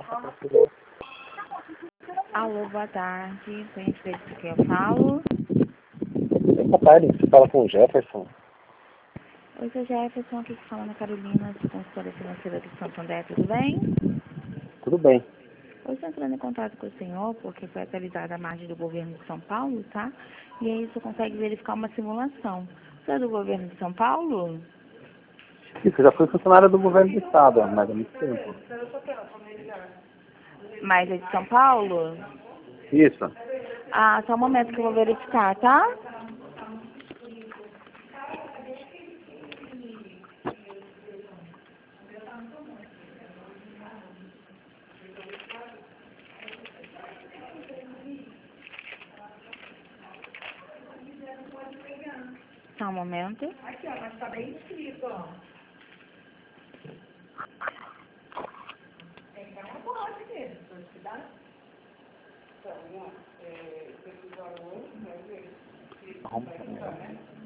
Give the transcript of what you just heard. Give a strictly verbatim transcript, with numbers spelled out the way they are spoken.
Alô, boa tarde. Conhece de que eu falo? Boa tarde, você fala com o Jefferson? Oi, sou Jefferson, aqui que fala na Carolina, sou consultora financeira do Santander, tudo bem? Tudo bem. Hoje estou entrando em contato com o senhor, porque foi atualizada a margem do governo de São Paulo, tá? E aí você consegue verificar uma simulação. Você é do governo de São Paulo? Isso, eu já fui funcionário do governo do estado há mais ou menos tempo. Mas é de São Paulo? Isso. Ah, só um momento que eu vou verificar, tá? Só um momento. Aqui, ó, mas tá bem escrito, ó. Tem que dar uma base mesmo, pra estudar. Então, é, precisar hoje, né, ver se Vamos. vai ficar, né?